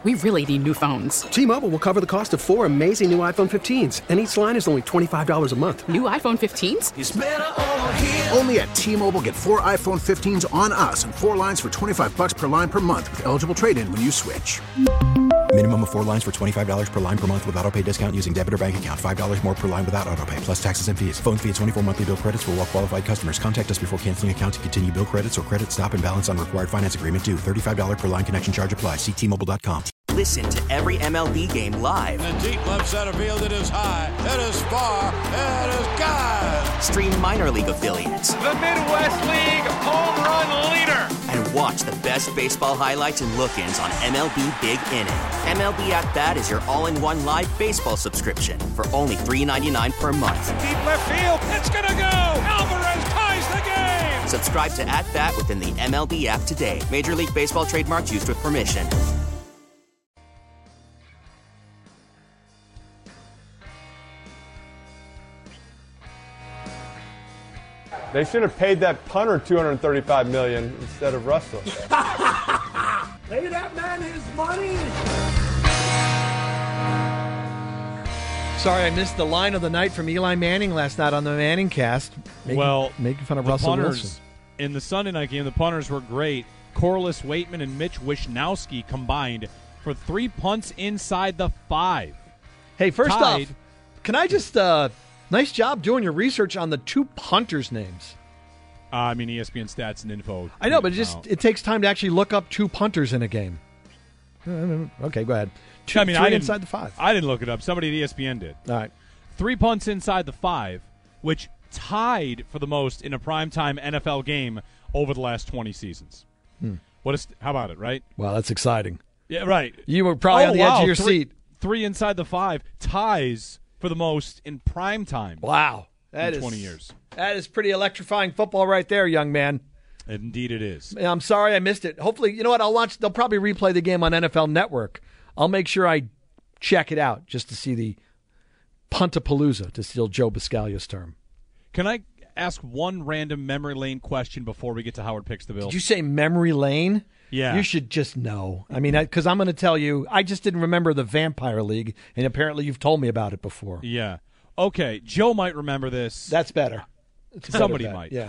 We really need new phones. T-Mobile will cover the cost of 4 amazing new iPhone 15s, and each line is only $25 a month. New iPhone 15s? It's better over here. Only at T-Mobile, get 4 iPhone 15s on us and 4 lines for $25 per line per month with eligible trade-in when you switch. Minimum of 4 lines for $25 per line per month with autopay discount using debit or bank account. $5 more per line without autopay, plus taxes and fees. Phone fee at 24 monthly bill credits for well-qualified customers. Contact us before canceling account to continue bill credits or credit stop and balance on required finance agreement due. $35 per line connection charge applies. See T-Mobile.com. Listen to every MLB game live. In the deep left center field, it is high, it is far, it is gone. Stream minor league affiliates. The Midwest League home run leader. And watch the best baseball highlights and look-ins on MLB Big Inning. MLB At Bat is your all-in-one live baseball subscription for only $3.99 per month. Deep left field, it's gonna go. Alvarez ties the game. Subscribe to At Bat within the MLB app today. Major League Baseball trademarks used with permission. They should have paid that punter $235 million instead of Russell. Pay that man his money. Sorry, I missed the line of the night from Eli Manning last night on the Manning cast. Making fun of Russell Wilson. In the Sunday night game, the punters were great. Corliss Waitman and Mitch Wishnowsky combined for 3 punts inside the 5. Hey, first off, can I just... nice job doing your research on the 2 punters' names. I mean, ESPN stats and info. I know, but it takes time to actually look up 2 punters in a game. Okay, go ahead. Three inside the 5. I didn't look it up. Somebody at ESPN did. All right. 3 punts inside the 5, which tied for the most in a primetime NFL game over the last 20 seasons. How about it, right? Wow, that's exciting. Yeah, right. You were probably on the edge of your seat. 3 inside the 5 ties for the most in prime time. Wow. That is 20 years. That is pretty electrifying football right there, young man. Indeed it is. I'm sorry I missed it. Hopefully, you know what, they'll probably replay the game on NFL Network. I'll make sure I check it out just to see the Puntapalooza, to steal Joe Biscaglia's term. Can I ask one random memory lane question before we get to Howard Picks the Bill? Did you say memory lane? Yeah. You should just know. I mean, because I'm going to tell you, I just didn't remember the Vampire League, and apparently you've told me about it before. Yeah. Okay, Joe might remember this. That's better. Somebody might. Yeah.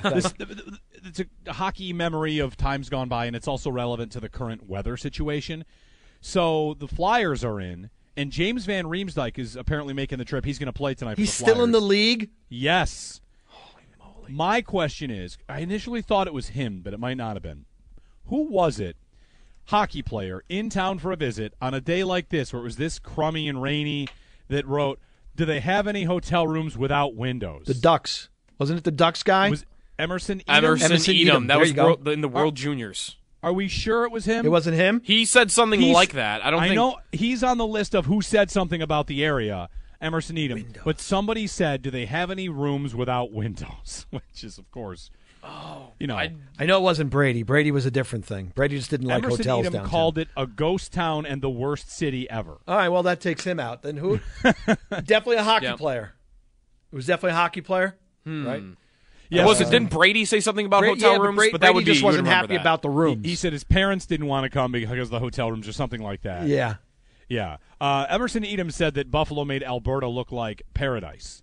It's a hockey memory of times gone by, and it's also relevant to the current weather situation. So the Flyers are in, and James Van Riemsdyk is apparently making the trip. He's going to play tonight for the Flyers. He's still in the league? Yes. Holy moly. My question is, I initially thought it was him, but it might not have been. Who was it, hockey player, in town for a visit on a day like this where it was this crummy and rainy, that wrote, do they have any hotel rooms without windows? The Ducks. Wasn't it the Ducks guy? It was Emerson Edom? Emerson Edom. That was in the World Juniors. Are we sure it was him? It wasn't him? He said something like that. I know he's on the list of who said something about the area, Emerson Edom. Windows. But somebody said, do they have any rooms without windows? Which is, of course, I know it wasn't Brady. Brady was a different thing. Brady just didn't like Emerson hotels Edom downtown. called it a ghost town and the worst city ever. All right, well, that takes him out. Then who? Definitely a hockey player. It was definitely a hockey player, right? Yeah, didn't Brady say something about hotel rooms? But that would just wasn't happy about the rooms. He said his parents didn't want to come because of the hotel rooms or something like that. Yeah. Yeah. Emerson Edom said that Buffalo made Alberta look like paradise.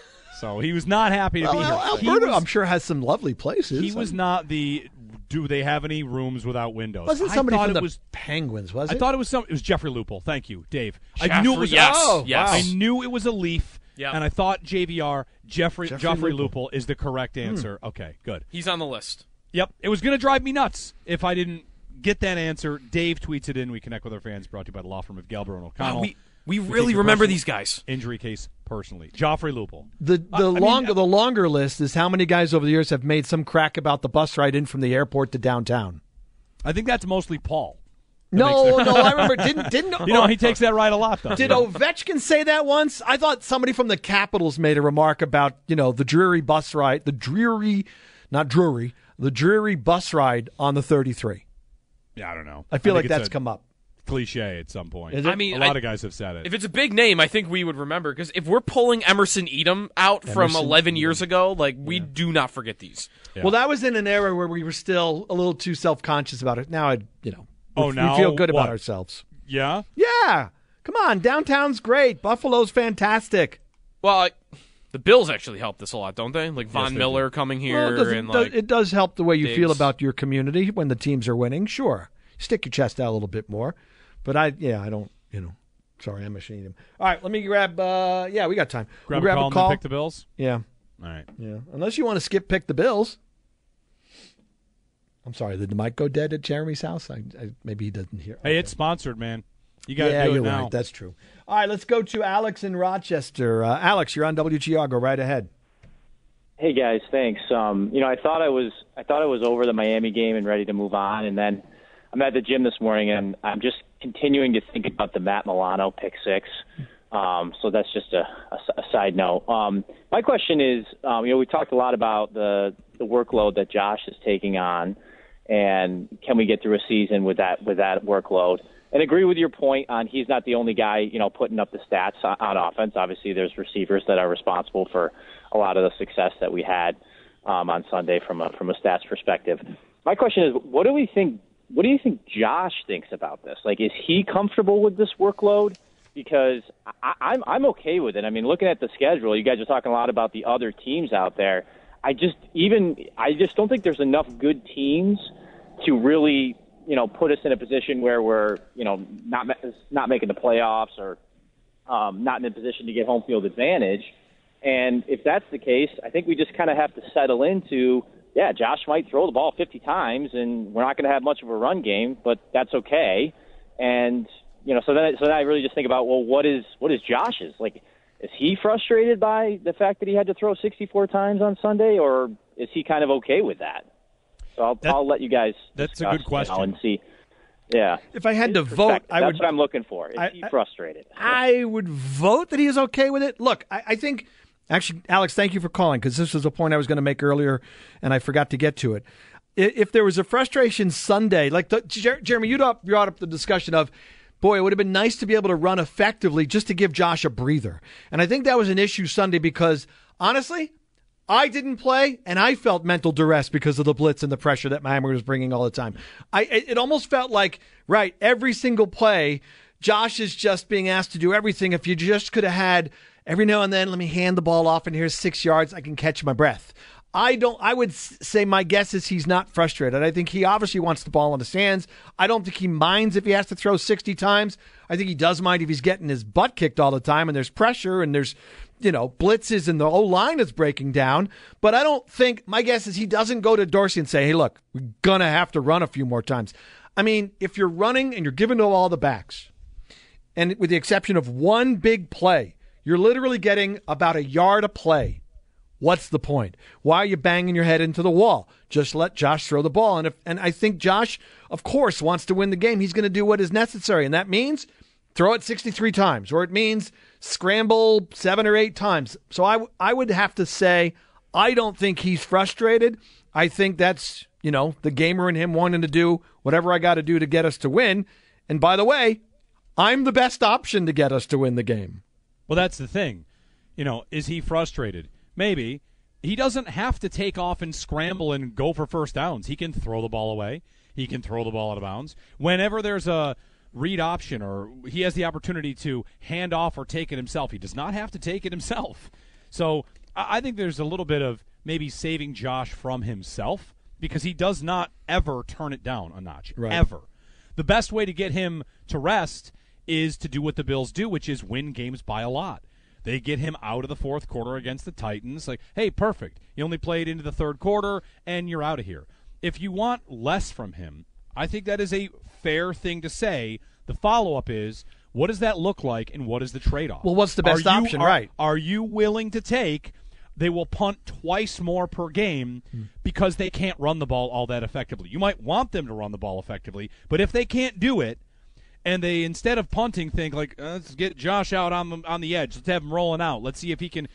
So he was not happy to be here. Alberta, I'm sure, has some lovely places. He was not the, do they have any rooms without windows? Wasn't somebody from the Penguins, was it? I thought it was Jeffrey Lupul. Thank you, Dave. I knew it was yes. Yes. I knew it was a Leaf. Yep. And I thought JVR, Jeffrey Lupul is the correct answer. Okay, good. He's on the list. Yep. It was going to drive me nuts if I didn't get that answer. Dave tweets it in. We connect with our fans. Brought to you by the law firm of Galbro and O'Connell. We really remember these guys. Injury case personally. Joffrey Lupul. The longer list is how many guys over the years have made some crack about the bus ride in from the airport to downtown. I think that's mostly Paul. No, I remember. Didn't he takes that ride a lot, though. Did Ovechkin say that once? I thought somebody from the Capitals made a remark about, the dreary bus ride, the dreary bus ride on the 33. Yeah, I don't know. I feel like that's come up. Cliche at some point. A lot of guys have said it. If it's a big name, I think we would remember, because if we're pulling Emerson Edom out from 11 years ago, we do not forget these. Yeah. Well, that was in an era where we were still a little too self-conscious about it. Now, we now feel good about ourselves. Yeah? Yeah. Come on, downtown's great. Buffalo's fantastic. Well, the Bills actually help this a lot, don't they? Like Von Miller coming here. It does help the way you feel about your community when the teams are winning. Sure. Stick your chest out a little bit more. But I don't, sorry, I'm ashamed of him. All right, let me grab, we got time. Grab we'll a call and pick the Bills? Yeah. All right. Yeah. Unless you want to skip pick the Bills. I'm sorry, did the mic go dead at Jeremy's house? Maybe he doesn't hear. Hey, it's sponsored, man. You got to do it you're now. right. That's true. All right, let's go to Alex in Rochester. Alex, you're on WGR. Go right ahead. Hey guys, thanks. I thought I was over the Miami game and ready to move on, and then I'm at the gym this morning and I'm just continuing to think about the Matt Milano pick six. So that's just a side note. My question is, we talked a lot about the workload that Josh is taking on, and can we get through a season with that workload? And agree with your point on he's not the only guy, putting up the stats on offense. Obviously, there's receivers that are responsible for a lot of the success that we had on Sunday from a stats perspective. My question is, what do you think Josh thinks about this? Like, is he comfortable with this workload? Because I'm okay with it. I mean, looking at the schedule, you guys are talking a lot about the other teams out there. I just don't think there's enough good teams to really, put us in a position where we're, not making the playoffs or not in a position to get home field advantage. And if that's the case, I think we just kind of have to settle into, Josh might throw the ball 50 times, and we're not going to have much of a run game, but that's okay. And so then I really just think about, well, what is Josh's? Like, is he frustrated by the fact that he had to throw 64 times on Sunday, or is he kind of okay with that? So I'll let you guys. That's discuss, a good question. And see. Yeah. If I had to vote, that's what I'm looking for. Is he frustrated? I would vote that he is okay with it. Look, I think. Actually, Alex, thank you for calling, because this was a point I was going to make earlier, and I forgot to get to it. If there was a frustration Sunday, like Jeremy, you brought up the discussion of, boy, it would have been nice to be able to run effectively just to give Josh a breather. And I think that was an issue Sunday because, honestly, I didn't play, and I felt mental duress because of the blitz and the pressure that Miami was bringing all the time. It almost felt like, right, every single play, Josh is just being asked to do everything. If you just could have had, every now and then, let me hand the ball off, and here's 6 yards, I can catch my breath. I would say my guess is he's not frustrated. I think he obviously wants the ball in his hands. I don't think he minds if he has to throw 60 times. I think he does mind if he's getting his butt kicked all the time and there's pressure and there's, blitzes and the whole line is breaking down. But I don't think, my guess is he doesn't go to Dorsey and say, hey, look, we're going to have to run a few more times. I mean, if you're running and you're giving to all the backs, and with the exception of one big play, you're literally getting about a yard a play. What's the point? Why are you banging your head into the wall? Just let Josh throw the ball. And I think Josh, of course, wants to win the game. He's going to do what is necessary. And that means throw it 63 times, or it means scramble 7 or 8 times. So I would have to say I don't think he's frustrated. I think that's, the gamer in him wanting to do whatever I got to do to get us to win. And by the way, I'm the best option to get us to win the game. Well, that's the thing. Is he frustrated? Maybe. He doesn't have to take off and scramble and go for first downs. He can throw the ball away. He can throw the ball out of bounds. Whenever there's a read option or he has the opportunity to hand off or take it himself, he does not have to take it himself. So I think there's a little bit of maybe saving Josh from himself because he does not ever turn it down a notch. Right. Ever. The best way to get him to rest is to do what the Bills do, which is win games by a lot. They get him out of the fourth quarter against the Titans. Like, hey, perfect. You only played into the third quarter, and you're out of here. If you want less from him, I think that is a fair thing to say. The follow-up is, what does that look like, and what is the trade-off? Well, what's the best option, right? Are you willing to take, they will punt twice more per game because they can't run the ball all that effectively? You might want them to run the ball effectively, but if they can't do it, and they, instead of punting, think like, let's get Josh out on the edge. Let's have him rolling out. Let's see if he can,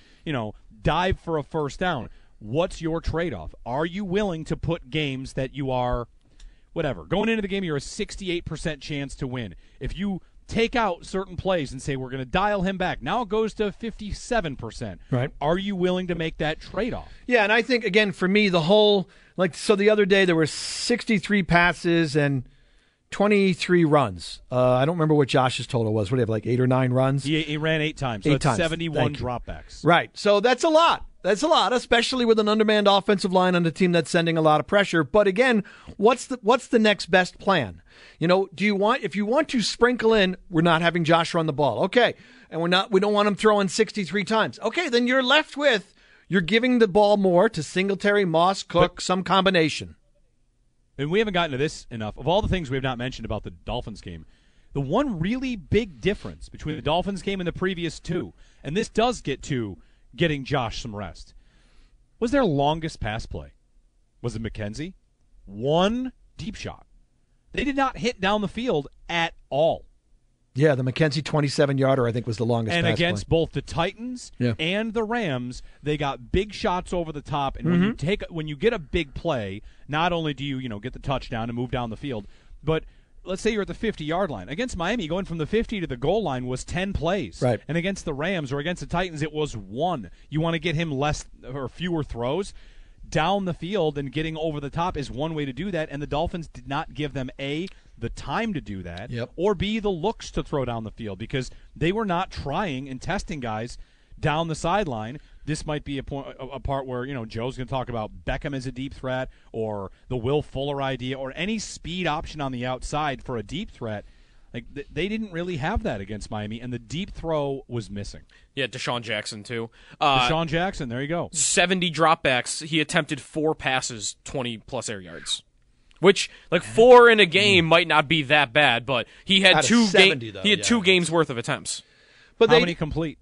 dive for a first down. What's your trade-off? Are you willing to put games that you are, whatever, going into the game, you're a 68% chance to win. If you take out certain plays and say, we're going to dial him back, now it goes to 57%. Right. Are you willing to make that trade-off? Yeah, and I think, again, for me, the whole, so the other day there were 63 passes and 23 runs. I don't remember what Josh's total was. What do you have, like 8 or 9 runs? He ran 8 times. So 8 it's times. 71 dropbacks. Right. So that's a lot. That's a lot, especially with an undermanned offensive line on a team that's sending a lot of pressure. But again, what's the next best plan? If you want to sprinkle in, we're not having Josh run the ball. Okay. And we don't want him throwing 63 times. Okay, then you're left with, you're giving the ball more to Singletary, Moss, Cook, some combination. And we haven't gotten to this enough. Of all the things we have not mentioned about the Dolphins game, the one really big difference between the Dolphins game and the previous 2, and this does get to getting Josh some rest, was their longest pass play. Was it McKenzie? 1 deep shot. They did not hit down the field at all. Yeah, the McKenzie 27-yarder, I think, was the longest pass play. And against both the Titans and the Rams, they got big shots over the top. And when you get a big play, not only do you get the touchdown and move down the field, but let's say you're at the 50-yard line. Against Miami, going from the 50 to the goal line was 10 plays. Right. And against the Rams or against the Titans, it was 1. You want to get him less or fewer throws down the field, and getting over the top is one way to do that. And the Dolphins did not give them the time to do that, or B, the looks to throw down the field, because they were not trying and testing guys down the sideline. This might be a part where Joe's going to talk about Beckham as a deep threat, or the Will Fuller idea, or any speed option on the outside for a deep threat. Like they didn't really have that against Miami, and the deep throw was missing. Yeah, Deshaun Jackson too. Deshaun Jackson, there you go. 70 dropbacks. He attempted 4 passes, 20-plus air yards. Which, 4 in a game might not be that bad, but he had 2 games worth of attempts. But how many complete?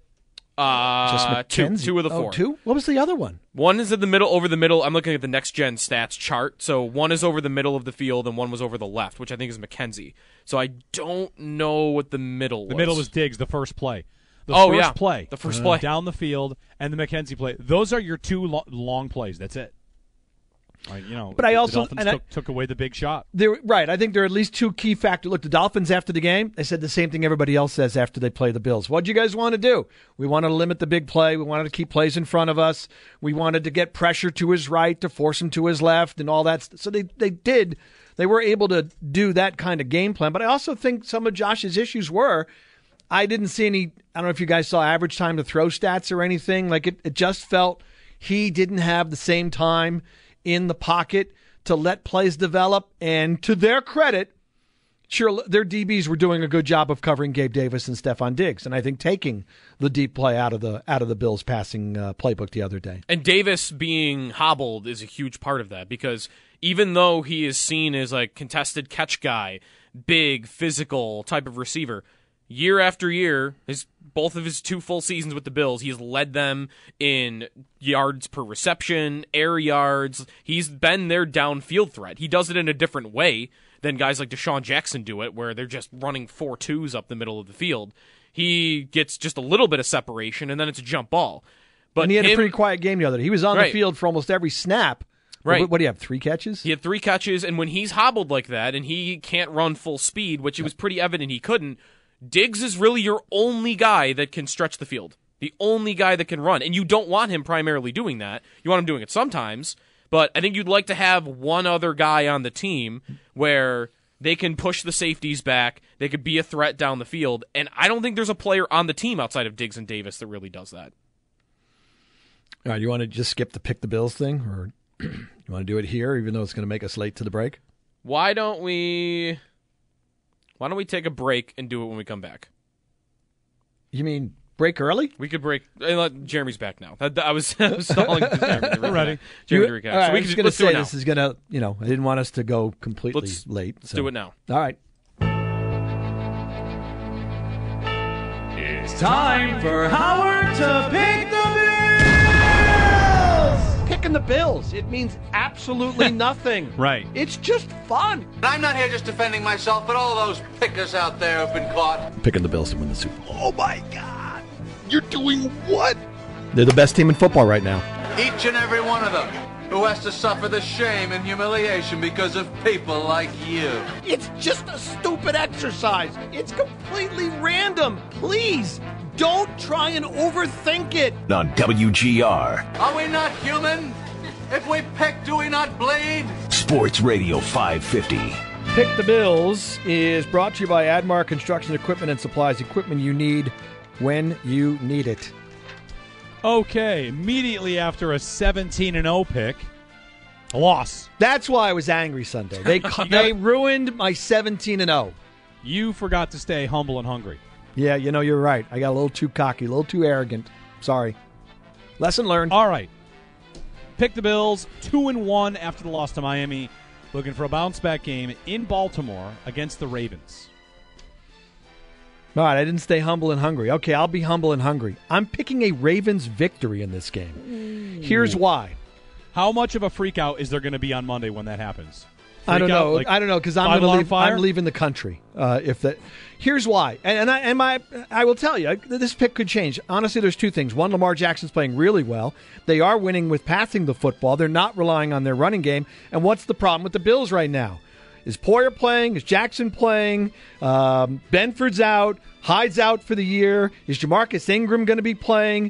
Just 2 of the 4. 2? What was the other one? One is in the middle, over the middle. I'm looking at the next gen stats chart. So one is over the middle of the field, and one was over the left, which I think is McKenzie. So I don't know what the middle was. The middle was Diggs, the first play. The first play down the field, and the McKenzie play. Those are your 2 long plays. That's it. But I also the Dolphins took away the big shot. Right. I think there are at least 2 key factors. Look, the Dolphins after the game, they said the same thing everybody else says after they play the Bills. What do you guys want to do? We wanted to limit the big play. We wanted to keep plays in front of us. We wanted to get pressure to his right to force him to his left and all that. So they did. They were able to do that kind of game plan. But I also think some of Josh's issues were, I didn't see any, I don't know if you guys saw average time to throw stats or anything. It just felt he didn't have the same time in the pocket to let plays develop. And to their credit, sure, their DBs were doing a good job of covering Gabe Davis and Stephon Diggs, and I think taking the deep play out of the Bills' passing playbook the other day. And Davis being hobbled is a huge part of that, because even though he is seen as a contested catch guy, big, physical type of receiver, year after year, both of his 2 full seasons with the Bills, he's led them in yards per reception, air yards. He's been their downfield threat. He does it in a different way than guys like Deshaun Jackson do it, where they're just running 4-2s up the middle of the field. He gets just a little bit of separation, and then it's a jump ball. And he had a pretty quiet game the other day. He was on the field for almost every snap. Right. What do you have, 3 catches? He had 3 catches, and when he's hobbled like that, and he can't run full speed, which it was pretty evident he couldn't, Diggs is really your only guy that can stretch the field, the only guy that can run. And you don't want him primarily doing that. You want him doing it sometimes, but I think you'd like to have one other guy on the team where they can push the safeties back, they could be a threat down the field, and I don't think there's a player on the team outside of Diggs and Davis that really does that. All right, you want to just skip the pick the Bills thing, or you want to do it here, even though it's going to make us late to the break? Why don't we take a break and do it when we come back? You mean break early? We could break. Jeremy's back now. I was stalling. We're ready. Jeremy to recap. All right, so we I was can going to say this is going to, I didn't want us to go completely late. Let's do it now. All right. It's time for Howard to pick the Bills! Picking the Bills. It means absolutely nothing. Right. It's just fun. I'm not here just defending myself, but all those pickers out there have been caught. Picking the Bills to win the Super Bowl. Oh, my God. You're doing what? They're the best team in football right now. Each and every one of them who has to suffer the shame and humiliation because of people like you. It's just a stupid exercise. It's completely random. Please, don't try and overthink it. On WGR. Are we not human? If we peck, do we not bleed? Sports Radio 550. Pick the Bills is brought to you by Admar Construction Equipment and Supplies. Equipment you need when you need it. Okay, immediately after a 17-0 pick, a loss. That's why I was angry Sunday. They ruined my 17-0. You forgot to stay humble and hungry. Yeah, you're right. I got a little too cocky, a little too arrogant. Sorry. Lesson learned. All right. Pick the Bills, 2-1 after the loss to Miami. Looking for a bounce-back game in Baltimore against the Ravens. All right, I didn't stay humble and hungry. Okay, I'll be humble and hungry. I'm picking a Ravens victory in this game. Here's why. How much of a freak-out is there going to be on Monday when that happens? I don't know. I don't know because I'm leaving the country. Here's why, and I will tell you, this pick could change. Honestly, there's two things. One, Lamar Jackson's playing really well. They are winning with passing the football. They're not relying on their running game. And what's the problem with the Bills right now? Is Poyer playing? Is Jackson playing? Benford's out. Hyde's out for the year. Is Jamarcus Ingram going to be playing?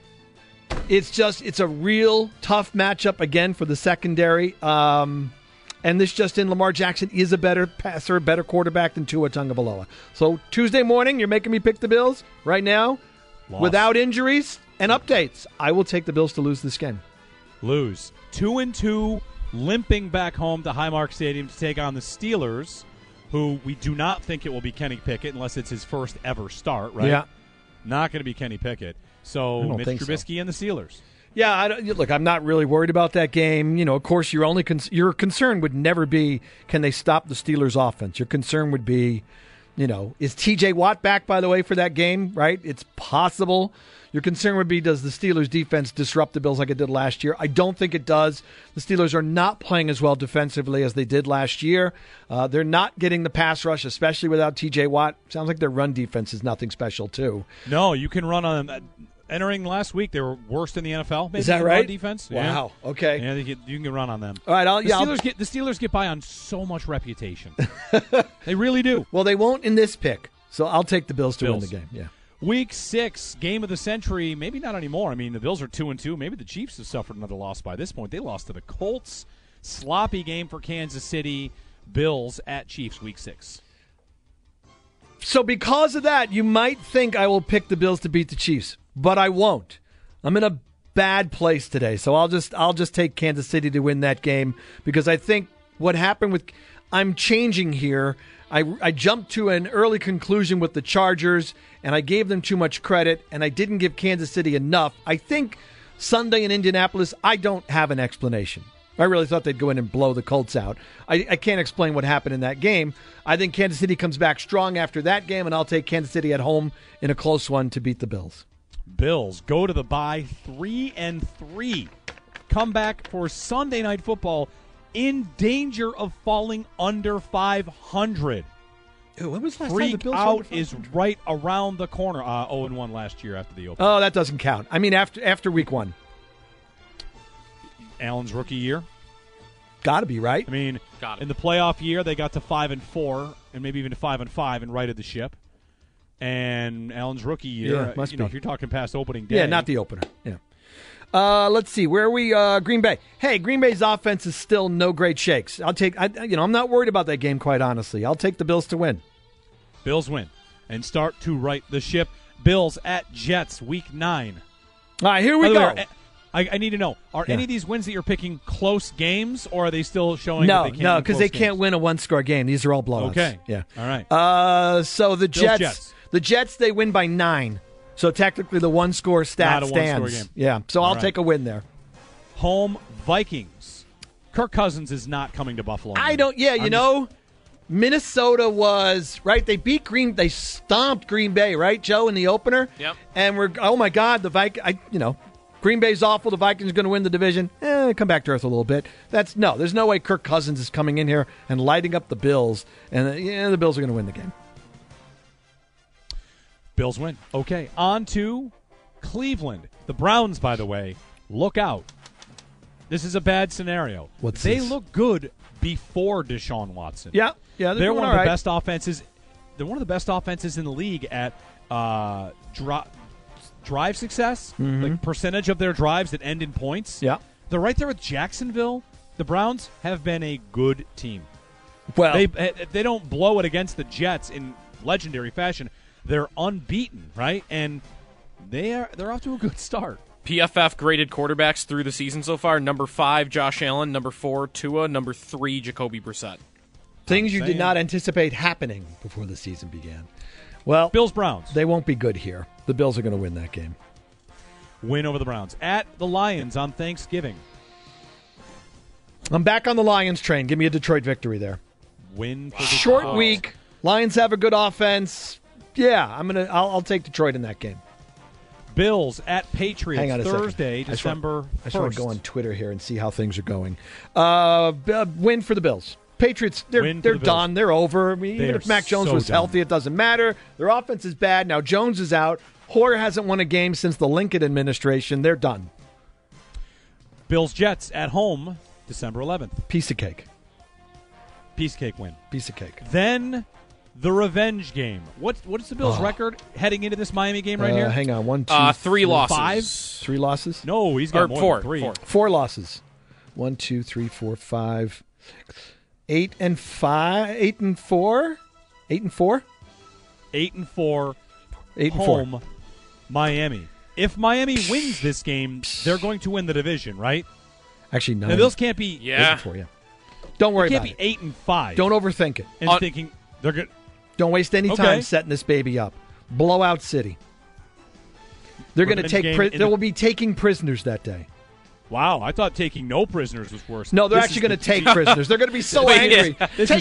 It's a real tough matchup again for the secondary. And this just in, Lamar Jackson is a better passer, a better quarterback than Tua Tagovailoa. So Tuesday morning, you're making me pick the Bills right now, without injuries and updates. I will take the Bills to lose this game. Lose. 2-2, limping back home to Highmark Stadium to take on the Steelers, who we do not think it will be Kenny Pickett unless it's his first ever start, right? Yeah. Not going to be Kenny Pickett. So Mitch Trubisky and the Steelers. Yeah, look, I'm not really worried about that game. Of course, your concern would never be, can they stop the Steelers' offense? Your concern would be, is T.J. Watt back, by the way, for that game, right? It's possible. Your concern would be, does the Steelers' defense disrupt the Bills like it did last year? I don't think it does. The Steelers are not playing as well defensively as they did last year. They're not getting the pass rush, especially without T.J. Watt. Sounds like their run defense is nothing special, too. No, you can run on them. Entering last week, they were worst in the NFL. Maybe is that right? Defense. Wow. Yeah. Okay. Yeah, you can run on them. All right. The Steelers get by on so much reputation. They really do. Well, they won't in this pick, so I'll take the Bills to win the game. Yeah. Week 6, game of the century. Maybe not anymore. I mean, the Bills are 2-2. Maybe the Chiefs have suffered another loss by this point. They lost to the Colts. Sloppy game for Kansas City. Bills at Chiefs, Week 6. So because of that, you might think I will pick the Bills to beat the Chiefs. But I won't. I'm in a bad place today, so I'll just take Kansas City to win that game because I think what happened with I'm changing here. I jumped to an early conclusion with the Chargers, and I gave them too much credit, and I didn't give Kansas City enough. I think Sunday in Indianapolis, I don't have an explanation. I really thought they'd go in and blow the Colts out. I can't explain what happened in that game. I think Kansas City comes back strong after that game, and I'll take Kansas City at home in a close one to beat the Bills. Bills go to the bye 3-3. Come back for Sunday Night Football in danger of falling under 500. When was last time the Bills out is right around the corner. 0-1 last year after the open. Oh, that doesn't count. I mean, after week 1. Allen's rookie year. Got to be right. I mean, in the playoff year, they got to 5-4 and maybe even to 5-5 and righted the ship. And Allen's rookie year, must be. If you're talking past opening day. Yeah, not the opener. Yeah. Let's see. Where are we? Green Bay. Hey, Green Bay's offense is still no great shakes. I'm not worried about that game, quite honestly. I'll take the Bills to win. Bills win and start to right the ship. Bills at Jets, Week 9. All right, here we go. I need to know, are any of these wins that you're picking close games, or are they still showing that they can't No, because they can't win a one-score game. These are all blowouts. Okay. Yeah. All right. So the Jets. The Jets, they win by 9. So technically the one-score stat stands. One-score game. Yeah, so I'll take a win there. Home Vikings. Kirk Cousins is not coming to Buffalo. Minnesota was, right, they stomped Green Bay, right, Joe, in the opener? Yep. And oh my God, Green Bay's awful, the Vikings are going to win the division. Come back to earth a little bit. There's no way Kirk Cousins is coming in here and lighting up the Bills, and the Bills are going to win the game. Bills win. Okay, on to Cleveland. The Browns, by the way, look out. This is a bad scenario. They look good before Deshaun Watson. Yeah, they're one of the best offenses. They're one of the best offenses in the league at drive success, like percentage of their drives that end in points. Yeah, they're right there with Jacksonville. The Browns have been a good team. Well, they don't blow it against the Jets in legendary fashion. They're unbeaten, right? And they're off to a good start. PFF graded quarterbacks through the season so far. Number 5, Josh Allen. Number 4, Tua. Number 3, Jacoby Brissett. Things you did not anticipate happening before the season began. Well, Bills-Browns. They won't be good here. The Bills are going to win that game. Win over the Browns. At the Lions on Thanksgiving. I'm back on the Lions train. Give me a Detroit victory there. Win for the Short week. Lions have a good offense. Yeah, I'll take Detroit in that game. Bills at Patriots. Hang on a Thursday, second. December 1st. I just want to go on Twitter here and see how things are going. Win for the Bills. Patriots, they're done. They're over. I mean, even if Mac Jones was healthy, it doesn't matter. Their offense is bad. Now Jones is out. Hoyer hasn't won a game since the Lincoln administration. They're done. Bills-Jets at home, December 11th. Piece of cake. Piece of cake win. Piece of cake. Then the revenge game. What's the Bills' record heading into this Miami game right here? Hang on. 1, 2, 3 losses. 5? 3 losses? No, he's got more than 3. 4 losses. 1, 2, 3, 4, 5, 6, 8 and 5. 8 and 4. 8 and 4. 8 and 4. 8 and home, 4. Miami. If Miami wins this game, they're going to win the division, right? Actually, 9. Now, the Bills can't be 8 and 4, yeah. Don't worry about it. Can't be 8 and 5. Don't overthink it. And thinking they're good. Don't waste any time setting this baby up. Blowout city. They're going to take. They will be taking prisoners that day. Wow, I thought taking no prisoners was worse. No, they're actually going to take prisoners. They're going to be so angry.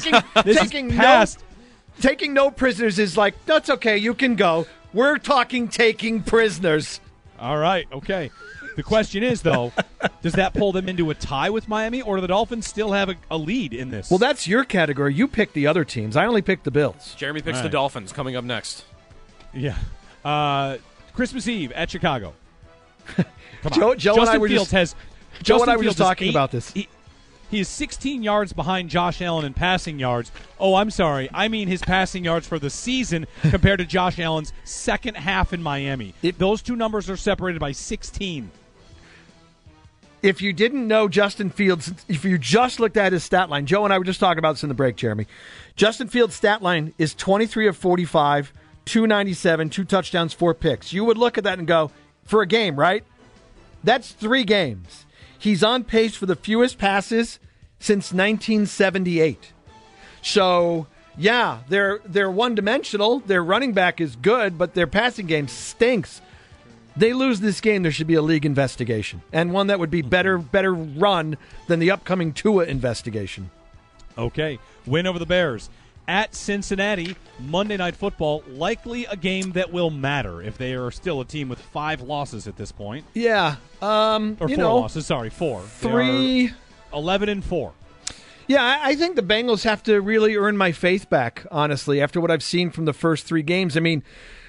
Taking no prisoners is like, that's okay. You can go. We're talking taking prisoners. All right. Okay. The question is, though, does that pull them into a tie with Miami, or do the Dolphins still have a lead in this? Well, that's your category. You picked the other teams. I only picked the Bills. Jeremy picks the Dolphins coming up next. Yeah. Christmas Eve at Chicago. Joe and I were just talking about this. He is 16 yards behind Josh Allen in passing yards. Oh, I'm sorry. I mean his passing yards for the season compared to Josh Allen's second half in Miami. Those two numbers are separated by 16. If you didn't know Justin Fields, if you just looked at his stat line, Joe and I were just talking about this in the break, Jeremy. Justin Fields' stat line is 23 of 45, 297, 2 touchdowns, 4 picks. You would look at that and go, for a game, right? That's 3 games. He's on pace for the fewest passes since 1978. So, yeah, they're one-dimensional. Their running back is good, but their passing game stinks. They lose this game, there should be a league investigation, and one that would be better run than the upcoming Tua investigation. Okay, win over the Bears. At Cincinnati, Monday Night Football, likely a game that will matter if they are still a team with 5 losses at this point. Yeah. Or 4 losses, sorry, 4. 3. 11-4. Yeah, I think the Bengals have to really earn my faith back, honestly, after what I've seen from the first 3 games. I mean,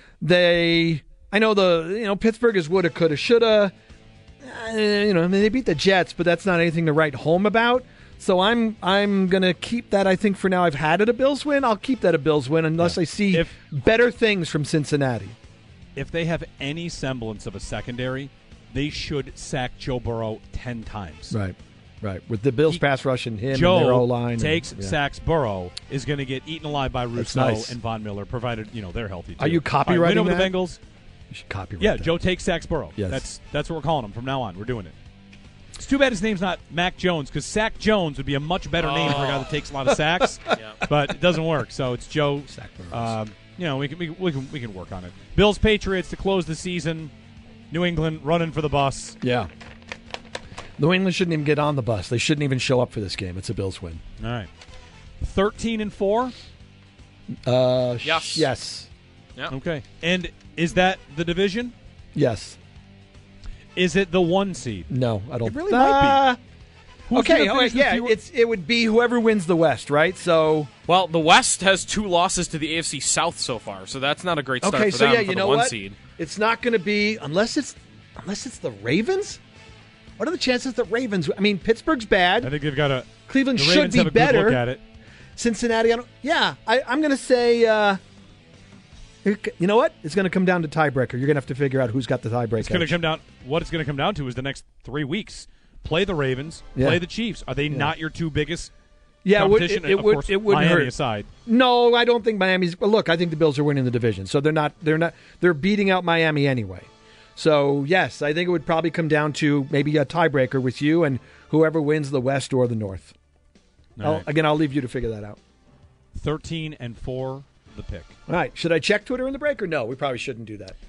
I know Pittsburgh is woulda, coulda, shoulda. They beat the Jets, but that's not anything to write home about. So I'm going to keep that. I think for now I've had it a Bills win. I'll keep that a Bills win unless I see better things from Cincinnati. If they have any semblance of a secondary, they should sack Joe Burrow 10 times. Right. With the Bills pass rush and him Joe and their O-line. Sacks Burrow is going to get eaten alive by Rousseau and Von Miller, provided they're healthy too. Are you copywriting win over that? the Bengals. You should copyright Yeah, that. Joe takes sacks Burrow. Yes. That's what we're calling him from now on. We're doing it. It's too bad his name's not Mac Jones, because Sack Jones would be a much better name for a guy that takes a lot of sacks. But it doesn't work. So it's Joe. Sack we can work on it. Bills Patriots to close the season. New England running for the bus. Yeah. New England shouldn't even get on the bus. They shouldn't even show up for this game. It's a Bills win. All right. 13-4. Yes. Yeah. Okay. And is that the division? Yes. Is it the 1 seed? No, I don't. It really might be. It would be whoever wins the West, right? So, well, the West has 2 losses to the AFC South so far, so that's not a great start for them for the 1 seed. It's not going to be unless it's the Ravens. What are the chances the Ravens? I mean, Pittsburgh's bad. I think they've got Cleveland the should Ravens be have a better. Good look at it. Cincinnati, I'm going to say. You know what? It's going to come down to tiebreaker. You're going to have to figure out who's got the tiebreaker. It's going to come down. What it's going to come down to is the next 3 weeks. Play the Ravens. Play the Chiefs. Are they not your 2 biggest Yeah, competition. it would Miami hurt. Aside. No, I don't think Miami's. Well, look, I think the Bills are winning the division, so they're beating out Miami anyway. So yes, I think it would probably come down to maybe a tiebreaker with you and whoever wins the West or the North. Right. Again, I'll leave you to figure that out. 13-4, the pick. All right. Should I check Twitter in the break or no? We probably shouldn't do that.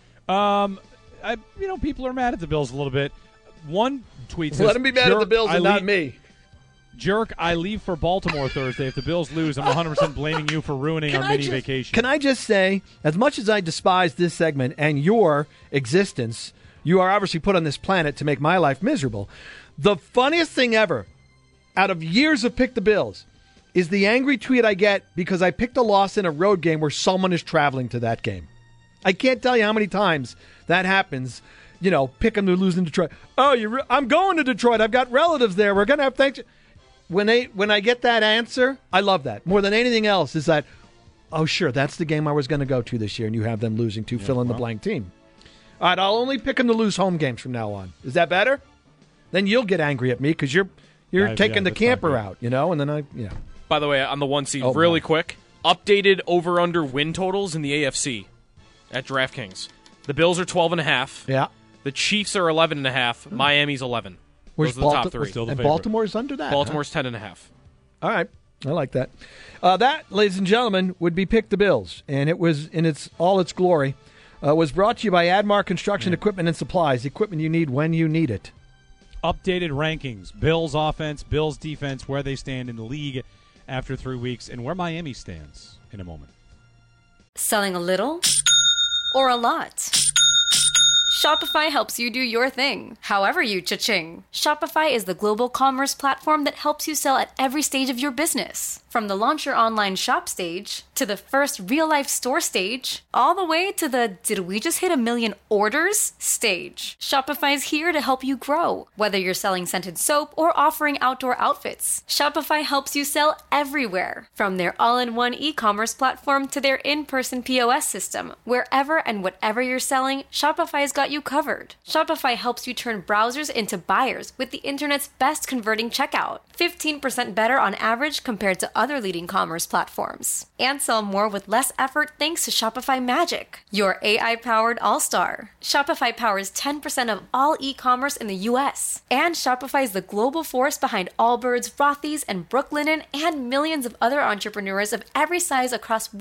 People are mad at the Bills a little bit. One tweet says, "Let them be mad at the Bills and not me." Jerk, I leave for Baltimore Thursday. If the Bills lose, I'm 100% blaming you for ruining our mini vacation. Can I just say, as much as I despise this segment and your existence, you are obviously put on this planet to make my life miserable. The funniest thing ever, out of years of Pick the Bills, is the angry tweet I get because I picked a loss in a road game where someone is traveling to that game. I can't tell you how many times that happens. You know, pick them to lose in Detroit. Oh, I'm going to Detroit. I've got relatives there. We're going to have Thanksgiving. When I get that answer, I love that. More than anything else is that, oh, sure, that's the game I was going to go to this year, and you have them losing to fill-in-the-blank team. All right, I'll only pick them to lose home games from now on. Is that better? Then you'll get angry at me because you're taking the camper out, and then By the way, on the 1 seed, really quick, updated over-under win totals in the AFC at DraftKings. The Bills are 12.5. Yeah. The Chiefs are 11.5. Miami's 11. Those are the top three. And Baltimore's under that. Baltimore's 10.5. All right. I like that. That, ladies and gentlemen, would be Pick the Bills. And it was in all its glory. Was brought to you by Admar Construction Equipment and Supplies. Equipment you need when you need it. Updated rankings. Bills offense, Bills defense, where they stand in the league after 3 weeks, and where Miami stands in a moment. Selling a little or a lot? Shopify helps you do your thing, however you cha-ching. Shopify is the global commerce platform that helps you sell at every stage of your business. From the launch your online shop stage, to the first real-life store stage, all the way to the did we just hit 1 million orders stage. Shopify's here to help you grow. Whether you're selling scented soap or offering outdoor outfits, Shopify helps you sell everywhere. From their all-in-one e-commerce platform to their in-person POS system, wherever and whatever you're selling, Shopify's got you covered. Shopify helps you turn browsers into buyers with the internet's best converting checkout. 15% better on average compared to other leading commerce platforms. And sell more with less effort thanks to Shopify Magic, your AI-powered all-star. Shopify powers 10% of all e-commerce in the U.S. And Shopify is the global force behind Allbirds, Rothy's, and Brooklinen, and millions of other entrepreneurs of every size across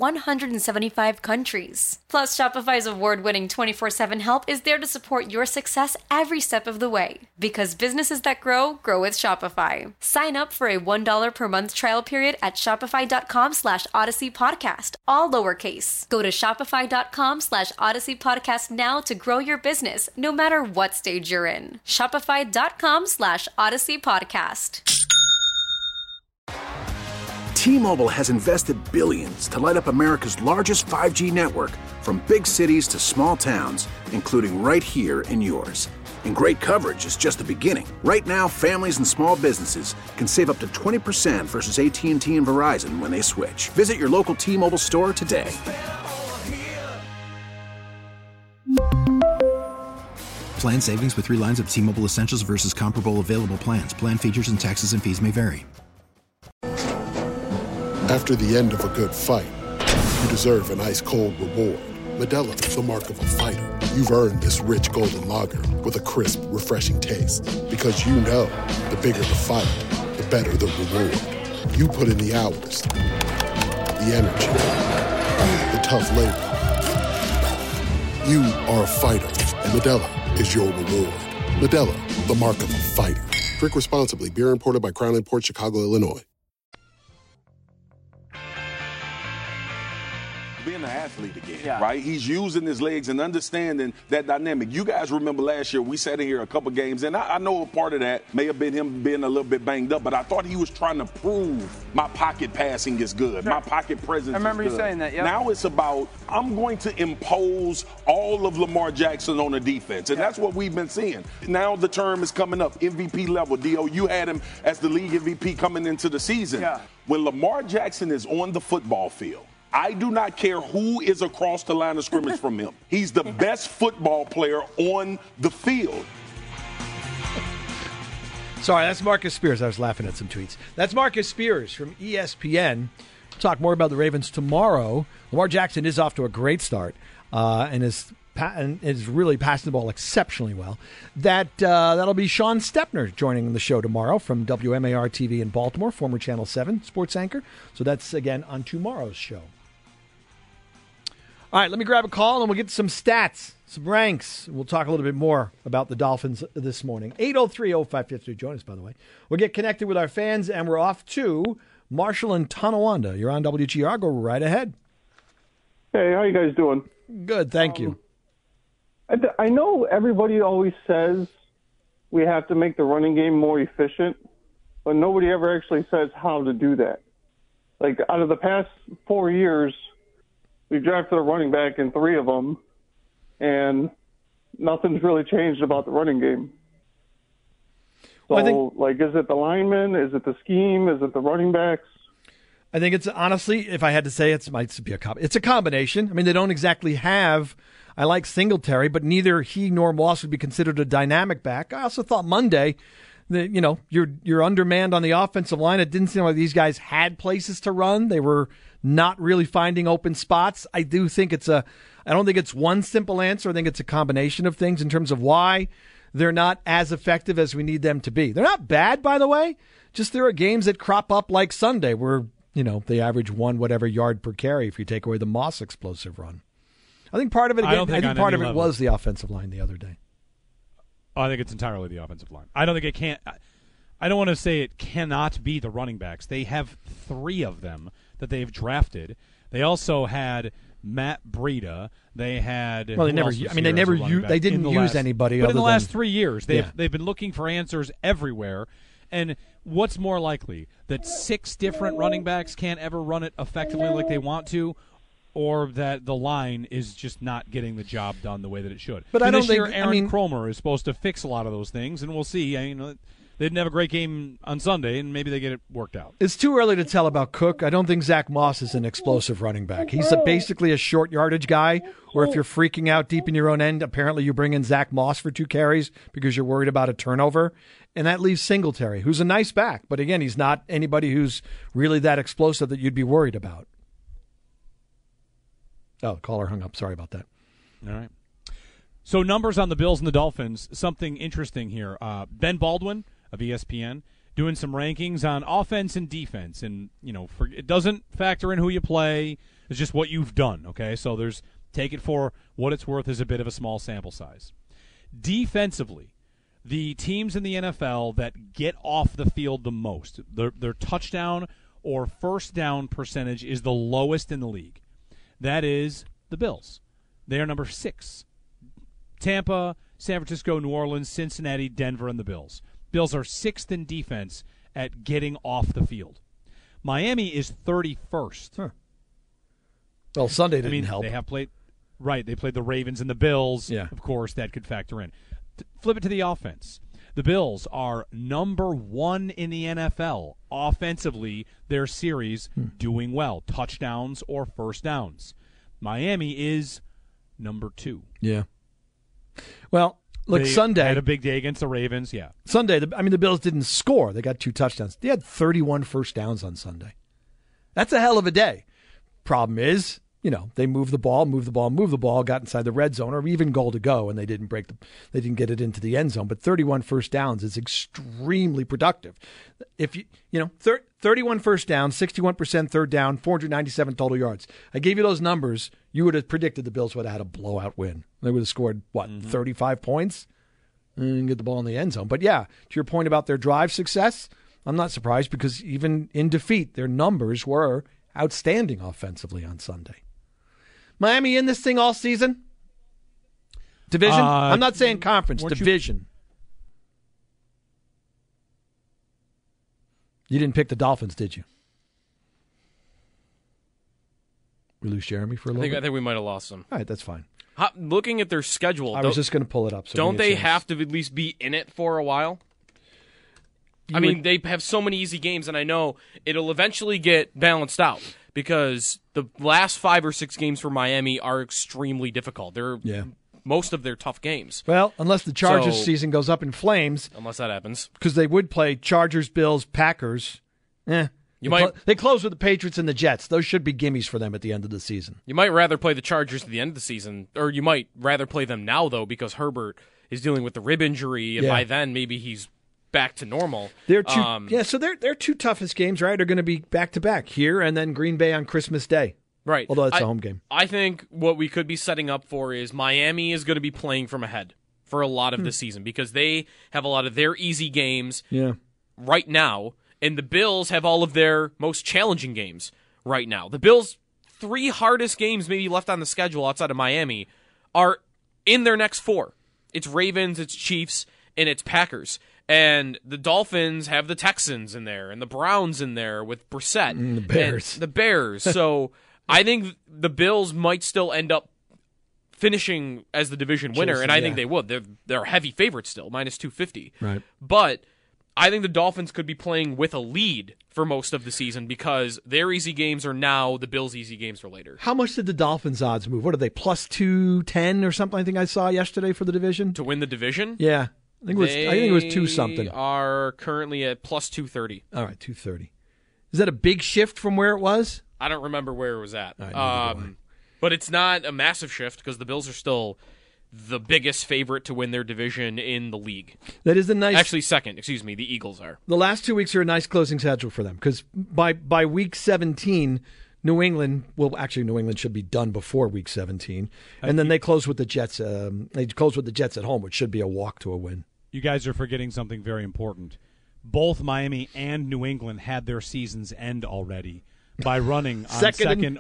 175 countries. Plus, Shopify's award-winning 24/7 help is there to support your success every step of the way. Because businesses that grow with Shopify. Sign up for a $1 per month trial period at shopify.com/Odyssey Podcast, all lowercase. Go to shopify.com/Odyssey Podcast now to grow your business, no matter what stage you're in. Shopify.com/Odyssey Podcast. T-Mobile has invested billions to light up America's largest 5G network, from big cities to small towns, including right here in yours. And great coverage is just the beginning. Right now, families and small businesses can save up to 20% versus AT&T and Verizon when they switch. Visit your local T-Mobile store today. Plan savings with 3 lines of T-Mobile Essentials versus comparable available plans. Plan features and taxes and fees may vary. After the end of a good fight, you deserve an ice-cold reward. Modelo is the mark of a fighter. You've earned this rich golden lager with a crisp, refreshing taste. Because you know, the bigger the fight, the better the reward. You put in the hours, the energy, the tough labor. You are a fighter, and Modelo is your reward. Modelo, the mark of a fighter. Drink responsibly. Beer imported by Crown Imports, Chicago, Illinois. Being an athlete again, right? He's using his legs and understanding that dynamic. You guys remember last year we sat in here a couple games, and I know a part of that may have been him being a little bit banged up, but I thought he was trying to prove my pocket passing is good, my pocket presence is good. I remember you saying that, yeah. Now it's about, I'm going to impose all of Lamar Jackson on the defense, and that's what we've been seeing. Now the term is coming up, MVP level. D.O., you had him as the league MVP coming into the season. Yeah. When Lamar Jackson is on the football field, I do not care who is across the line of scrimmage from him. He's the best football player on the field. Sorry, that's Marcus Spears. I was laughing at some tweets. That's Marcus Spears from ESPN. We'll talk more about the Ravens tomorrow. Lamar Jackson is off to a great start and is really passing the ball exceptionally well. That'll be Sean Stepner joining the show tomorrow from WMAR TV in Baltimore, former Channel 7 sports anchor. So that's, again, on tomorrow's show. All right, let me grab a call and we'll get some stats, some ranks. We'll talk a little bit more about the Dolphins this morning. 803-0553. Join us, by the way. We'll get connected with our fans, and we're off to Marshall and Tonawanda. You're on WGR. Go right ahead. Hey, how you guys doing? Good, thank you. I know everybody always says we have to make the running game more efficient, but nobody ever actually says how to do that. Like, out of the past 4 years, we've drafted a running back in 3 of them, and nothing's really changed about the running game. So, is it the linemen? Is it the scheme? Is it the running backs? I think it's, honestly, if I had to say, it's a combination. I mean, they don't exactly have, I like Singletary, but neither he nor Moss would be considered a dynamic back. I also thought Monday that, you're undermanned on the offensive line. It didn't seem like these guys had places to run. They were not really finding open spots. I don't think it's one simple answer. I think it's a combination of things in terms of why they're not as effective as we need them to be. They're not bad, by the way. Just there are games that crop up like Sunday where, they average 1 whatever yard per carry if you take away the Moss explosive run. I think part of it, part of it was the offensive line the other day. I think it's entirely the offensive line. I don't think it can't. I don't want to say it cannot be the running backs. They have 3 of them that they've drafted. They also had Matt Breida. They had. Well, they didn't use anybody. But in the last 3 years, they've been looking for answers everywhere. And what's more likely, that 6 different running backs can't ever run it effectively like they want to, or that the line is just not getting the job done the way that it should? But I don't think Aaron Cromer is supposed to fix a lot of those things, and we'll see. They didn't have a great game on Sunday, and maybe they get it worked out. It's too early to tell about Cook. I don't think Zach Moss is an explosive running back. He's basically a short yardage guy, or if you're freaking out deep in your own end, apparently you bring in Zach Moss for 2 carries because you're worried about a turnover. And that leaves Singletary, who's a nice back. But again, he's not anybody who's really that explosive that you'd be worried about. Oh, the caller hung up. Sorry about that. All right. So numbers on the Bills and the Dolphins, something interesting here. Ben Baldwin of ESPN doing some rankings on offense and defense. And, it doesn't factor in who you play. It's just what you've done, okay? So take it for what it's worth as a bit of a small sample size. Defensively, the teams in the NFL that get off the field the most, their touchdown or first down percentage is the lowest in the league. That is the Bills. They are number 6. Tampa, San Francisco, New Orleans, Cincinnati, Denver, and the Bills. Bills are 6th in defense at getting off the field. Miami is 31st. Huh. Well, Sunday didn't help. They have played. Right, they played the Ravens and the Bills. Yeah. Of course, that could factor in. Flip it to the offense. The Bills are number 1 in the NFL. Offensively, their series doing well. Touchdowns or first downs. Miami is number 2. Yeah. Well, look, Sunday had a big day against the Ravens, yeah. Sunday, the Bills didn't score. They got 2 touchdowns. They had 31 first downs on Sunday. That's a hell of a day. Problem is, they moved the ball, got inside the red zone or even goal to go, and they didn't get it into the end zone. But 31 first downs is extremely productive. If 31 first downs, 61% third down, 497 total yards. I gave you those numbers. You would have predicted the Bills would have had a blowout win. They would have scored 35 points and get the ball in the end zone. But yeah, to your point about their drive success, I'm not surprised because even in defeat, their numbers were outstanding offensively on Sunday. Miami in this thing all season? Division? I'm not saying conference. Division. You didn't pick the Dolphins, did you? We lose Jeremy for a little bit? I think we might have lost him. All right, that's fine. Looking at their schedule, I was just going to pull it up. So don't they have to at least be in it for a while? They have so many easy games, and I know it'll eventually get balanced out because the last 5 or 6 games for Miami are extremely difficult. They're most of their tough games. Well, unless the Chargers So- season goes up in flames. Unless that happens. Because they would play Chargers, Bills, Packers. They close with the Patriots and the Jets. Those should be gimmies for them at the end of the season. You might rather play the Chargers at the end of the season, or you might rather play them now, though, because Herbert is dealing with the rib injury, and by then maybe he's back to normal. They're two, so their two toughest games, right, are going to be back-to-back here and then Green Bay on Christmas Day. Right. Although it's a home game. I think what we could be setting up for is Miami is going to be playing from ahead for a lot of the season because they have a lot of their easy games right now, and the Bills have all of their most challenging games right now. The Bills' 3 hardest games maybe left on the schedule outside of Miami are in their next 4. It's Ravens, it's Chiefs, and it's Packers. And the Dolphins have the Texans in there and the Browns in there with Brissett. And the Bears. And the Bears. So I think the Bills might still end up finishing as the division winner, and I think they would. They're heavy favorites still, minus 250. Right. But I think the Dolphins could be playing with a lead for most of the season because their easy games are now, the Bills' easy games are later. How much did the Dolphins' odds move? What are they, plus 210 or something? I think I saw yesterday for the division. To win the division? Yeah. I think it was 2-something. They are currently at plus 230. All right, 230. Is that a big shift from where it was? I don't remember where it was at. Right, but it's not a massive shift because the Bills are still the biggest favorite to win their division in the league. That is a nice... Actually, second. Excuse me. The Eagles are. The last 2 weeks are a nice closing schedule for them because by week 17, New England should be done before week 17, and then they close with the Jets. They close with the Jets at home, which should be a walk to a win. You guys are forgetting something very important. Both Miami and New England had their seasons end already by running on second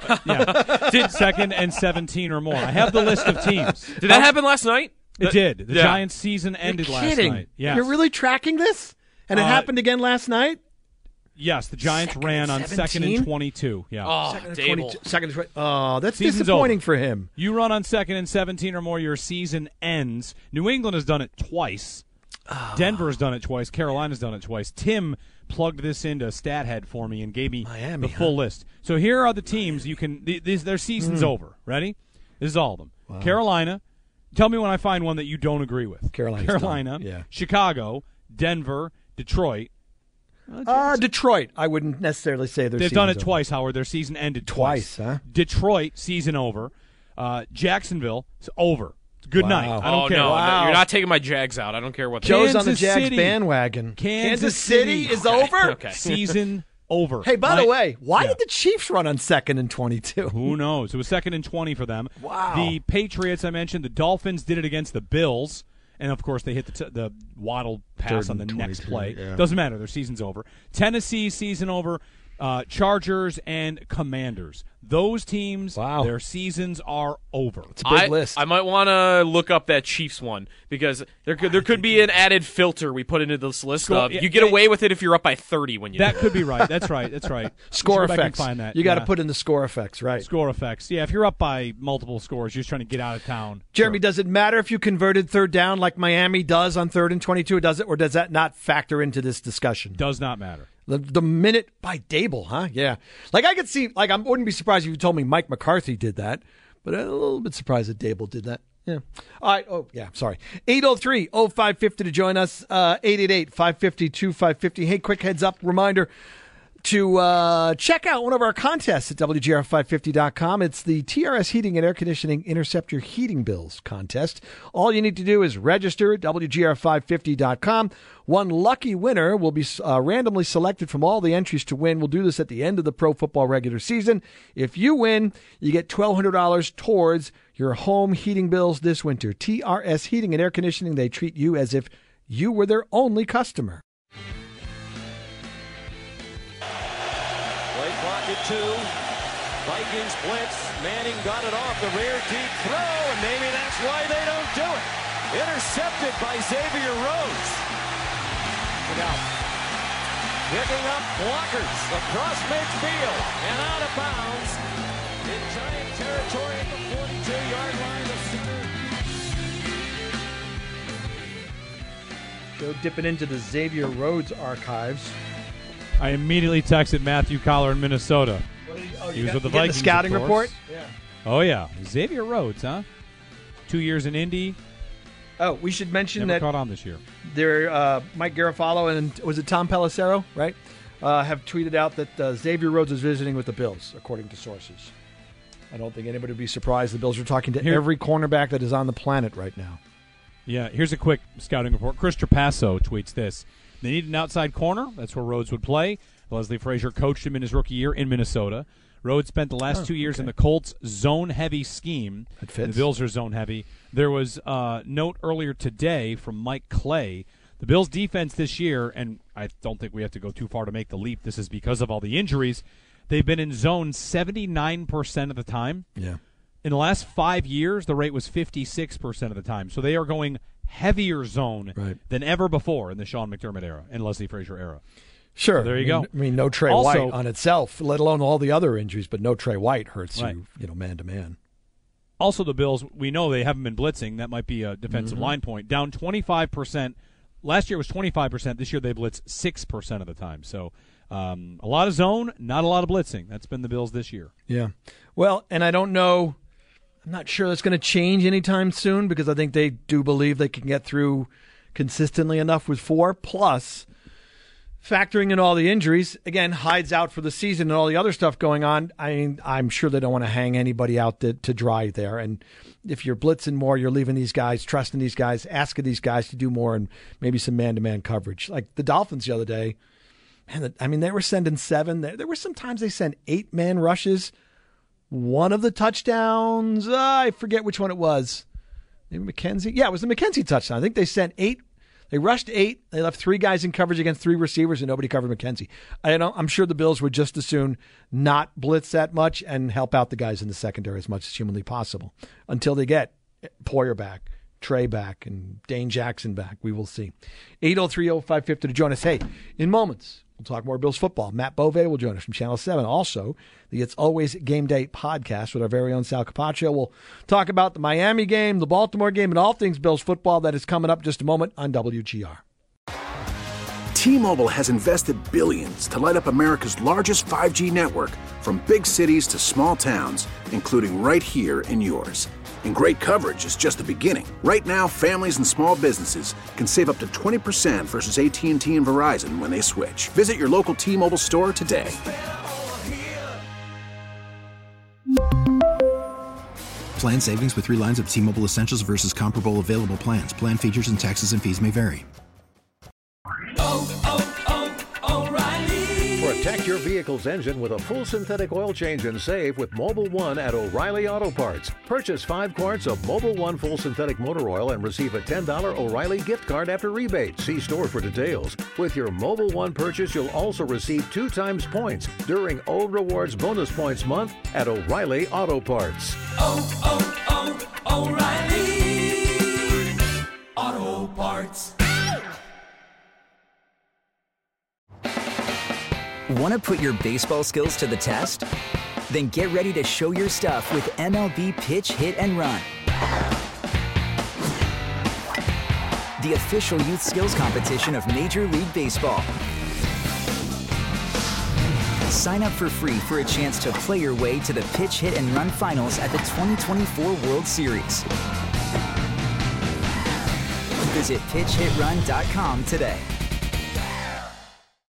and 17 or more. I have the list of teams. Did that happen last night? It did. The Giants' season ended last night. Yes. You're really tracking this? And it happened again last night? Yes, the Giants ran on 2nd and 22. Yeah. Oh, Dable. Oh, that's Season's disappointing over. for him. You run on 2nd and 17 or more, your season ends. New England has done it twice. Denver's done it twice. Carolina's done it twice. Tim plugged this into StatHead for me and gave me the full list. So here are the teams you can. Their season's over. Ready? This is all of them. Wow. Carolina. Tell me when I find one that you don't agree with. Carolina. Yeah. Chicago. Denver. Detroit. Detroit. I wouldn't necessarily say they've done it twice, Howard. Their season ended twice. Huh? Detroit, season over. Jacksonville, it's over. Good night. I don't care. No, you're not taking my Jags out. I don't care what. Joe's on the Jags bandwagon. Kansas City is over. Okay. Season over. Hey, by the way, why did the Chiefs run on 2nd and 22? Who knows? It was 2nd and 20 for them. Wow. The Patriots, I mentioned, the Dolphins did it against the Bills. And, of course, they hit the Waddle pass on the next play. Yeah. Doesn't matter. Their season's over. Tennessee, season over. Chargers and Commanders. Those teams, their seasons are over. It's a big list. I might want to look up that Chiefs one because there could be an added filter we put into this list of you get away with it if you're up by 30 when you That could be right. That's right. Score effects. Find that. You got to put in the score effects, right? Score effects. Yeah, if you're up by multiple scores, you're just trying to get out of town. Jeremy, does it matter if you converted third down like Miami does on 3rd and 22? Does it, or does that not factor into this discussion? Does not matter. The minute by Dable, huh? Yeah. Like I could see, like I wouldn't be surprised if you told me Mike McCarthy did that, but I'm a little bit surprised that Dable did that. Yeah. All right. Oh, yeah. Sorry. 803-0550 to join us. 888-550-2550. Hey, quick heads up reminder to check out one of our contests at WGR550.com. It's the TRS Heating and Air Conditioning Intercept Your Heating Bills contest. All you need to do is register at WGR550.com. One lucky winner will be randomly selected from all the entries to win. We'll do this at the end of the pro football regular season. If you win, you get $1,200 towards your home heating bills this winter. TRS Heating and Air Conditioning, they treat you as if you were their only customer. Play clock at 2. Vikings blitz. Manning got it off the rear, deep throw, and maybe that's why they don't do it. Intercepted by Xavier Rhodes. Look out. Picking up blockers across midfield and out of bounds in Giant territory at the 42-yard line of center. Joe dipping into the Xavier Rhodes archives. I immediately texted Matthew Collar in Minnesota. He was with the Vikings. The scouting report? Yeah. Oh, yeah. Xavier Rhodes, huh? 2 years in Indy. Oh, we should mention Never that caught on this year. Mike Garafolo and was it Tom Pelissero, right? Have tweeted out that Xavier Rhodes is visiting with the Bills, according to sources. I don't think anybody would be surprised. The Bills are talking to every cornerback that is on the planet right now. Yeah, here's a quick scouting report. Chris Trapasso tweets this. They need an outside corner. That's where Rhodes would play. Leslie Frazier coached him in his rookie year in Minnesota. Rhodes spent the last 2 years in the Colts' zone-heavy scheme. That fits. The Bills are zone-heavy. There was a note earlier today from Mike Clay. The Bills' defense this year, and I don't think we have to go too far to make the leap. This is because of all the injuries. They've been in zone 79% of the time. Yeah. In the last 5 years, the rate was 56% of the time. So they are going heavier zone than ever before in the Sean McDermott era and Leslie Frazier era. Sure. So there you go. I mean, no Trey White on itself, let alone all the other injuries, but no Trey White hurts you, man-to-man. Also, the Bills, we know they haven't been blitzing. That might be a defensive line point. Down 25%. Last year was 25%. This year they blitz 6% of the time. So a lot of zone, not a lot of blitzing. That's been the Bills this year. Yeah. Well, and I don't know. I'm not sure that's going to change anytime soon because I think they do believe they can get through consistently enough with 4. Plus, factoring in all the injuries, again, Hyde's out for the season and all the other stuff going on. I mean, I'm sure they don't want to hang anybody out to dry there. And if you're blitzing more, you're leaving these guys, trusting these guys, asking these guys to do more and maybe some man-to-man coverage. Like the Dolphins the other day, man, I mean, they were sending 7. There were some times they sent 8-man rushes. One of the touchdowns, I forget which one it was. Maybe McKenzie? Yeah, it was the McKenzie touchdown. I think they sent 8. They rushed 8. They left 3 guys in coverage against 3 receivers, and nobody covered McKenzie. I'm sure the Bills would just as soon not blitz that much and help out the guys in the secondary as much as humanly possible until they get Poyer back, Trey back, and Dane Jackson back. We will see. 803-0550 to join us. Hey, in moments, we'll talk more Bills football. Matt Bove will join us from Channel 7. Also, the It's Always Game Day podcast with our very own Sal Capaccio. We'll talk about the Miami game, the Baltimore game, and all things Bills football. That is coming up just a moment on WGR. T-Mobile has invested billions to light up America's largest 5G network from big cities to small towns, including right here in yours. And great coverage is just the beginning. Right now, families and small businesses can save up to 20% versus AT&T and Verizon when they switch. Visit your local T-Mobile store today. Plan savings with 3 lines of T-Mobile Essentials versus comparable available plans. Plan features and taxes and fees may vary. Protect your vehicle's engine with a full synthetic oil change and save with Mobil 1 at O'Reilly Auto Parts. Purchase 5 quarts of Mobil 1 full synthetic motor oil and receive a $10 O'Reilly gift card after rebate. See store for details. With your Mobil 1 purchase, you'll also receive 2 times points during O Rewards Bonus Points Month at O'Reilly Auto Parts. O'Reilly Auto Parts. Want to put your baseball skills to the test? Then get ready to show your stuff with MLB Pitch, Hit, and Run. The official youth skills competition of Major League Baseball. Sign up for free for a chance to play your way to the Pitch, Hit, and Run finals at the 2024 World Series. Visit PitchHitRun.com today.